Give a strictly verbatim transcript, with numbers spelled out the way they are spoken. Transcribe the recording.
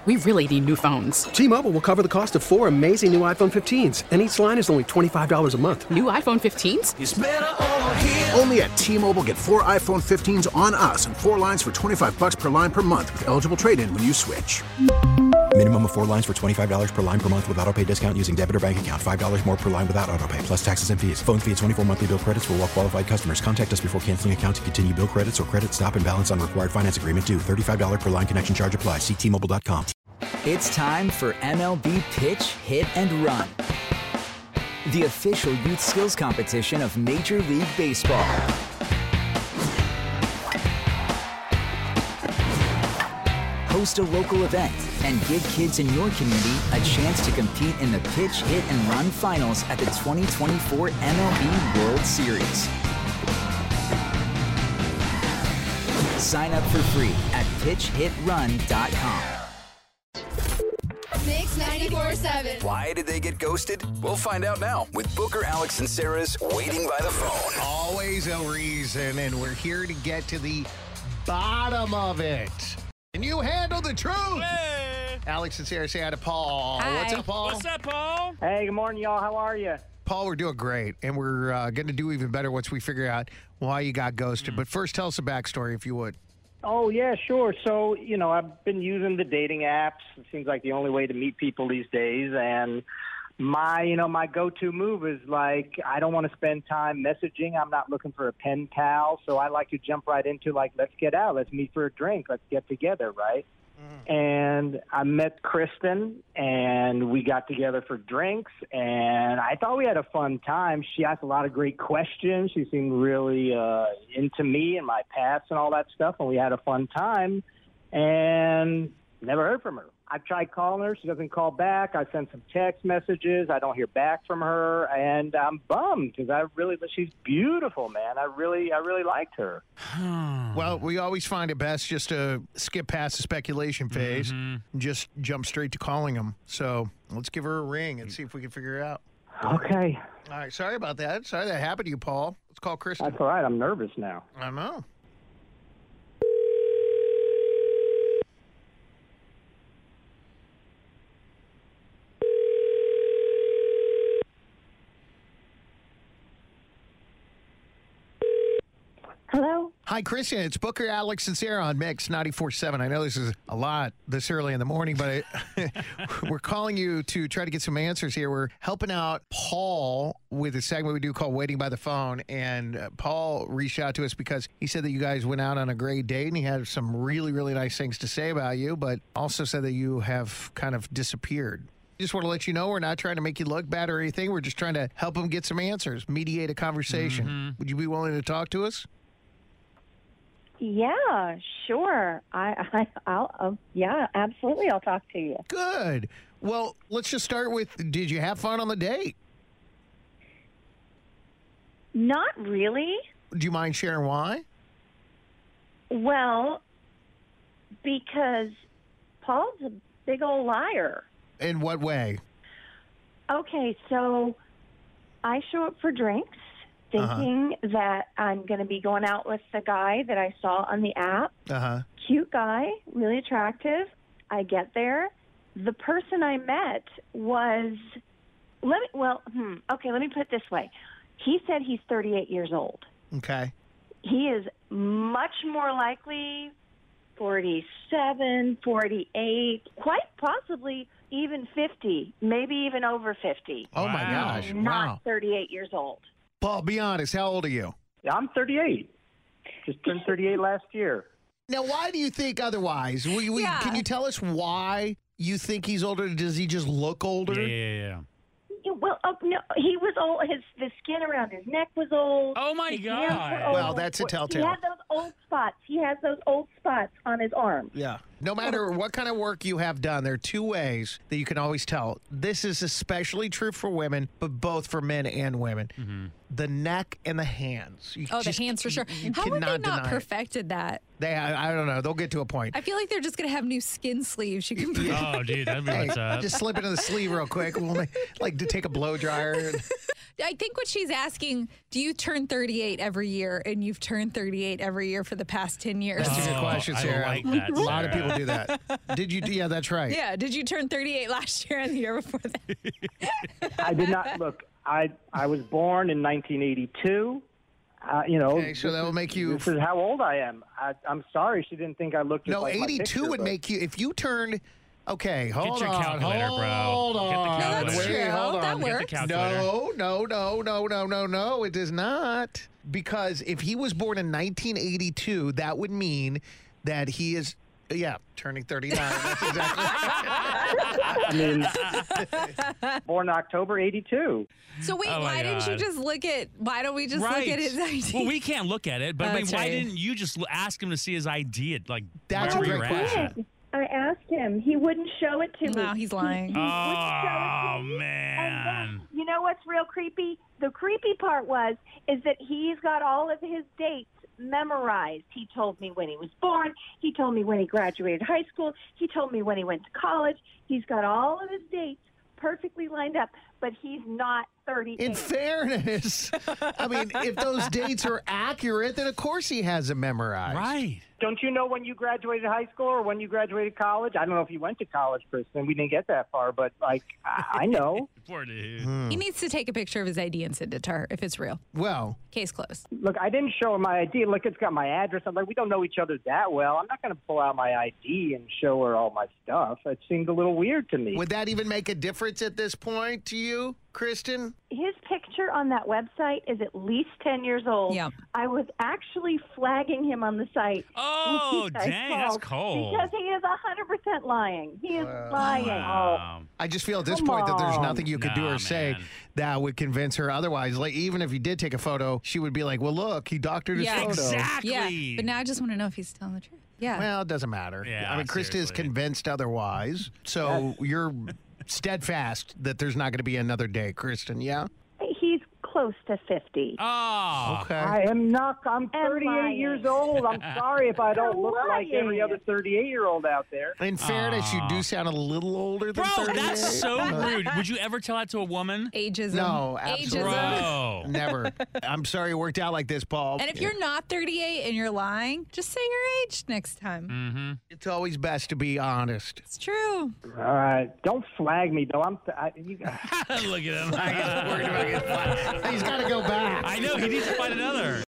We really need new phones. T-Mobile will cover the cost of four amazing new iPhone fifteens, and each line is only twenty-five dollars a month. New iPhone fifteens? It's better over here. Only at T-Mobile, get four iPhone fifteens on us and four lines for twenty-five bucks per line per month with eligible trade-in when you switch. Minimum of four lines for twenty-five dollars per line per month with autopay discount using debit or bank account. five dollars more per line without autopay, plus taxes and fees. Phone fee at twenty-four monthly bill credits for well-qualified customers. Contact us before canceling account to continue bill credits or credit stop and balance on required finance agreement due. thirty-five dollars per line connection charge applies. See T Mobile dot com. It's time for M L B Pitch, Hit, and Run, the official youth skills competition of Major League Baseball. Host a local event and give kids in your community a chance to compete in the Pitch, Hit, and Run finals at the twenty twenty-four M L B World Series. Sign up for free at pitch hit run dot com. Mix ninety-four point seven. Why did they get ghosted? We'll find out now with Booker, Alex, and Sarah's Waiting by the Phone. Always a reason, and we're here to get to the bottom of it. And you handle the truth. Hey. Alex and Sarah say hi to Paul. Hi. What's up, Paul? What's up, Paul? Hey, good morning, y'all. How are you? Paul, we're doing great, and we're uh, going to do even better once we figure out why you got ghosted. Mm. But first, tell us a backstory, if you would. Oh, yeah, sure. So, you know, I've been using the dating apps. It seems like the only way to meet people these days. And my, you know, my go-to move is like, I don't want to spend time messaging. I'm not looking for a pen pal. So I like to jump right into like, let's get out. Let's meet for a drink. Let's get together, right? Mm. And I met Kristen, and we got together for drinks, and I thought we had a fun time. She asked a lot of great questions. She seemed really uh, into me and my past and all that stuff, and we had a fun time, and never heard from her. I've tried calling her. She doesn't call back. I sent some text messages. I don't hear back from her, and I'm bummed because I really, she's beautiful, man. I really, I really liked her. Well, we always find it best just to skip past the speculation phase mm-hmm. and just jump straight to calling them. So let's give her a ring and see if we can figure it out. Okay. All right. Sorry about that. Sorry that happened to you, Paul. Let's call Kristen. That's all right. I'm nervous now. I know. Hello? Hi, Kristen. It's Booker, Alex, and Sarah on Mix ninety-four point seven. I know this is a lot this early in the morning, but I, we're calling you to try to get some answers here. We're helping out Paul with a segment we do called Waiting by the Phone, and uh, Paul reached out to us because he said that you guys went out on a great date, and he had some really, really nice things to say about you, but also said that you have kind of disappeared. Just want to let you know we're not trying to make you look bad or anything. We're just trying to help him get some answers, mediate a conversation. Mm-hmm. Would you be willing to talk to us? Yeah, sure. I, I, I'll, uh, yeah, absolutely. I'll talk to you. Good. Well, let's just start with, did you have fun on the date? Not really. Do you mind sharing why? Well, because Paul's a big old liar. In what way? Okay, so I show up for drinks. Thinking uh-huh. that I'm going to be going out with the guy that I saw on the app. Uh-huh. Cute guy, really attractive. I get there. The person I met was, let me, well, hmm, okay, let me put it this way. He said he's thirty-eight years old. Okay. He is much more likely forty-seven, forty-eight, quite possibly even fifty, maybe even over fifty. Oh, wow. My gosh. Not wow. thirty-eight years old. Paul, be honest. How old are you? Yeah, I'm thirty-eight. Just turned thirty-eight last year. Now, why do you think otherwise? We, we, yeah. Can you tell us why you think he's older? Does he just look older? Yeah, yeah, yeah. Yeah, well, oh, no, he was old. His the skin around his neck was old. Oh my his God! Well, that's a telltale. He had those old spots. He has those old spots on his arms. Yeah. No matter what kind of work you have done, there are two ways that you can always tell. This is especially true for women, but both for men and women. Mm-hmm. The neck and the hands. You oh, just, the hands for sure. You, you How have they not perfected it. that? They, I, I don't know. They'll get to a point. I feel like they're just going to have new skin sleeves. You can put oh, dude, that'd be hey, what's up. Just slip into the sleeve real quick. We'll make, like to take a blow dryer. And... I think what she's asking, do you turn thirty-eight every year? And you've turned thirty-eight every year for the past ten years. That's a good question, I Sarah. like that, a lot Sarah. of people do that. Did you? Yeah, that's right. Yeah. Did you turn thirty-eight last year and the year before that? I did not look. I I was born in nineteen eighty-two. Uh, you know, Okay, so that will make you. This is how old I am. I, I'm sorry she didn't think I looked. Just No, like my eighty-two picture, would but- make you if you turned. Okay, hold your on, calculator, bro. hold Get the on. calculator. No, that's Wait, true. hold That on. works. Get the calculator. No, no, no, no, no, no, no. It does not. Because if he was born in nineteen eighty-two, that would mean that he is, yeah, turning thirty-nine. That's exactly right. I mean, born October eighty-two. So wait, Oh, my why didn't you God. just look at, why don't we just right. look at his I D? Well, we can't look at it, but Oh, I mean, that's why right. didn't you just l- ask him to see his I D? At, like, That's a wherever great you're at? question. I asked him. He wouldn't show it to me. No, he's lying. He, he wouldn't show it Oh, to me. man. And then, you know what's real creepy? The creepy part was is that he's got all of his dates memorized. He told me when he was born. He told me when he graduated high school. He told me when he went to college. He's got all of his dates perfectly lined up, but he's not thirty-eight. In fairness, I mean, if those dates are accurate, then of course he has them memorized. Right. Don't you know when you graduated high school or when you graduated college? I don't know if you went to college, Kristen. We didn't get that far, but like I, I know. Poor dude. He needs to take a picture of his I D and send it to her if it's real. Well, Case closed. Look, I didn't show her my I D. Look, it's got my address. I'm like, we don't know each other that well. I'm not going to pull out my I D and show her all my stuff. It seemed a little weird to me. would that even make a difference at this point to you, Kristen? His picture on that website is at least ten years old. Yeah. I was actually flagging him on the site. Oh, when he dang, that's called cold. Because he is one hundred percent lying. He is lying. Wow. I just feel at this Come point that there's on. nothing you could do Nah, or say man. that would convince her otherwise. Like, even if you did take a photo, she would be like, well, look, he doctored his Yeah. photo. Exactly. Yeah. But now I just want to know if he's telling the truth. Yeah. Well, it doesn't matter. Yeah, I mean, Krista is seriously. convinced otherwise. So you're steadfast that there's not going to be another day, Kristen, yeah? He's close to fifty. Oh. Okay. I am not. I'm And thirty-eight lying. years old. I'm sorry if I don't look like lying. every other thirty-eight-year-old out there. In fairness, you do sound a little older than Bro, thirty-eight. that's so rude. Would you ever tell that to a woman? Ageism. No, absolutely. Ageism. Bro. Never. I'm sorry it worked out like this, Paul. And if you're not thirty-eight and you're lying, just say your age next time. Mm-hmm. It's always best to be honest. It's true. All right, don't flag me though. I'm. I, you, Look at him. He's got to go back. I know. He needs to find another.